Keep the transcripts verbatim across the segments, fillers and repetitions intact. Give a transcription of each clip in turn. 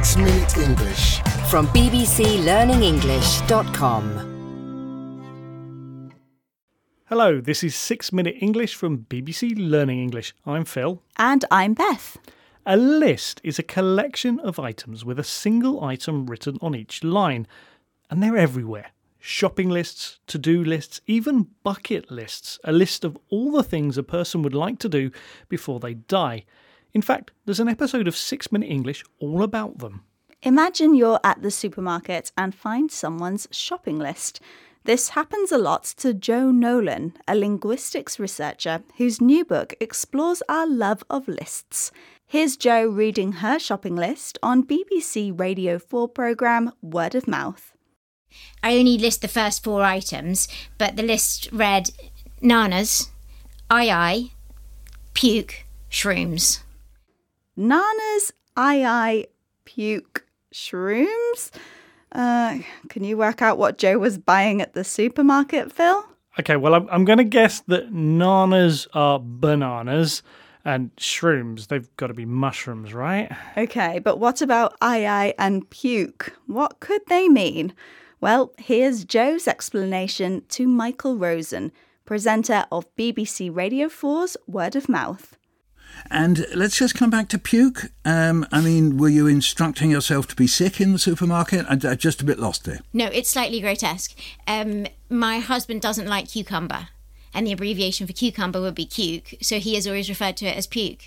six minute English from b b c learning english dot com. Hello, this is six minute English from B B C Learning English. I'm Phil. And I'm Beth. A list is a collection of items with a single item written on each line. And they're everywhere. Shopping lists, to-do lists, even bucket lists. A list of all the things a person would like to do before they die. In fact, there's an episode of six minute English all about them. Imagine you're at the supermarket and find someone's shopping list. This happens a lot to Jo Nolan, a linguistics researcher whose new book explores our love of lists. Here's Jo reading her shopping list on B B C Radio four programme Word of Mouth. I only list the first four items, but the list read nanas, aye-aye, puke, shrooms. Nanas, aye-aye, puke, shrooms? Uh, can you work out what Jo was buying at the supermarket, Phil? Okay, well, I'm, I'm going to guess that nanas are bananas and shrooms, they've got to be mushrooms, right? Okay, but what about aye-aye and puke? What could they mean? Well, here's Jo's explanation to Michael Rosen, presenter of B B C Radio four's Word of Mouth. And let's just come back to puke. Um, I mean, were you instructing yourself to be sick in the supermarket? I, I'm just a bit lost there. No, it's slightly grotesque. Um, my husband doesn't like cucumber, and the abbreviation for cucumber would be cuke, so he has always referred to it as puke.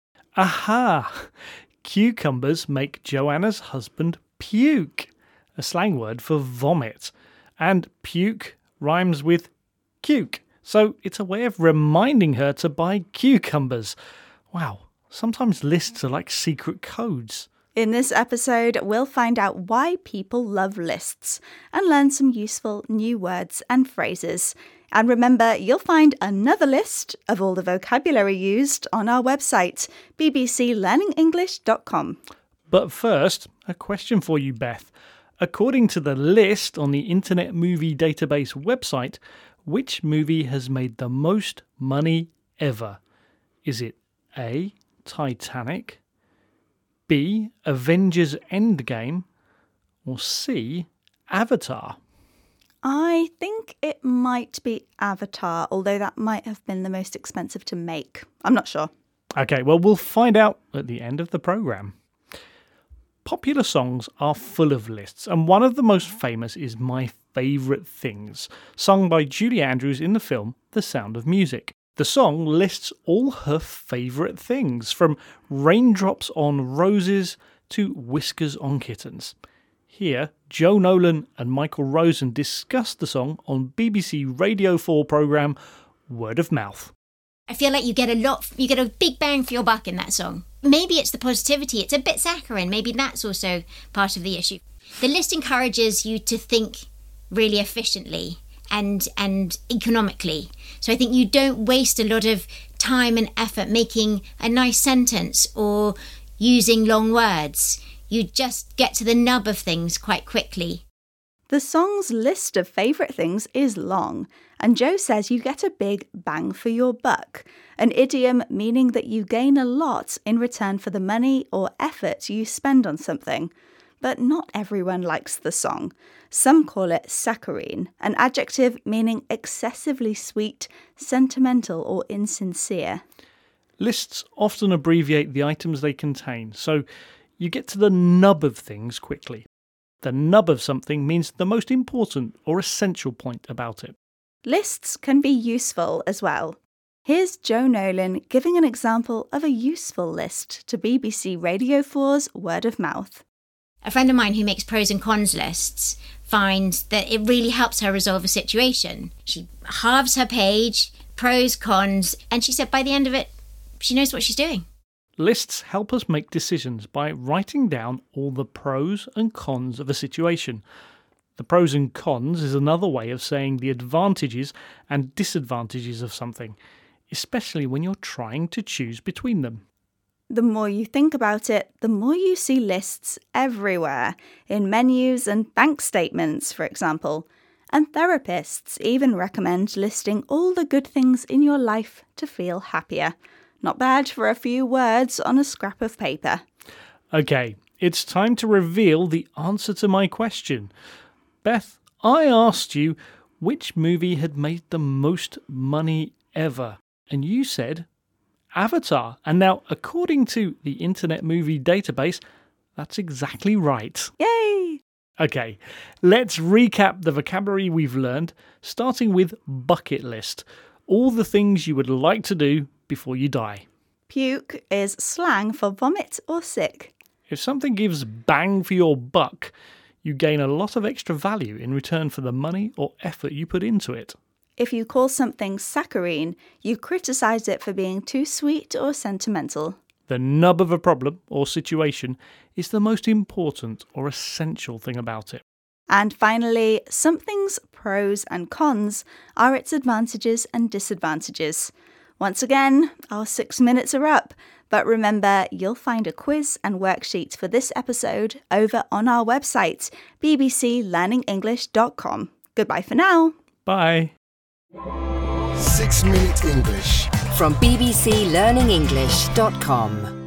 Aha! Cucumbers make Joanna's husband puke, a slang word for vomit. And puke rhymes with cuke, so it's a way of reminding her to buy cucumbers. Wow, sometimes lists are like secret codes. In this episode, we'll find out why people love lists and learn some useful new words and phrases. And remember, you'll find another list of all the vocabulary used on our website, b b c learning english dot com. But first, a question for you, Beth. According to the list on the Internet Movie Database website, which movie has made the most money ever? Is it A, Titanic, B, Avengers Endgame, or C, Avatar? I think it might be Avatar, although that might have been the most expensive to make. I'm not sure. Okay, well, we'll find out at the end of the programme. Popular songs are full of lists, and one of the most famous is My Favourite Things, sung by Julie Andrews in the film The Sound of Music. The song lists all her favourite things, from raindrops on roses to whiskers on kittens. Here, Jo Nolan and Michael Rosen discussed the song on B B C Radio four programme Word of Mouth. I feel like you get a lot, you get a big bang for your buck in that song. Maybe it's the positivity, it's a bit saccharine, maybe that's also part of the issue. The list encourages you to think really efficiently and and economically. So I think you don't waste a lot of time and effort making a nice sentence or using long words. You just get to the nub of things quite quickly. The song's list of favourite things is long, and Jo says you get a big bang for your buck, an idiom meaning that you gain a lot in return for the money or effort you spend on something. But not everyone likes the song. Some call it saccharine, an adjective meaning excessively sweet, sentimental or insincere. Lists often abbreviate the items they contain, so you get to the nub of things quickly. The nub of something means the most important or essential point about it. Lists can be useful as well. Here's Jo Nolan giving an example of a useful list to B B C Radio four's Word of Mouth. A friend of mine who makes pros and cons lists finds that it really helps her resolve a situation. She halves her page, pros, cons, and she said by the end of it, she knows what she's doing. Lists help us make decisions by writing down all the pros and cons of a situation. The pros and cons is another way of saying the advantages and disadvantages of something, especially when you're trying to choose between them. The more you think about it, the more you see lists everywhere, in menus and bank statements, for example. And therapists even recommend listing all the good things in your life to feel happier. Not bad for a few words on a scrap of paper. Okay, It's time to reveal the answer to my question. Beth, I asked you which movie had made the most money ever, and you said Avatar. And now, according to the Internet Movie Database, that's exactly right. Yay! Okay, let's recap the vocabulary we've learned, starting with bucket list. All the things you would like to do before you die. Puke is slang for vomit or sick. If something gives bang for your buck, you gain a lot of extra value in return for the money or effort you put into it. If you call something saccharine, you criticise it for being too sweet or sentimental. The nub of a problem or situation is the most important or essential thing about it. And finally, something's pros and cons are its advantages and disadvantages. Once again, our six minutes are up, but remember, you'll find a quiz and worksheet for this episode over on our website, b b c learning english dot com. Goodbye for now. Bye. Six Minute English From b b c learning english dot com.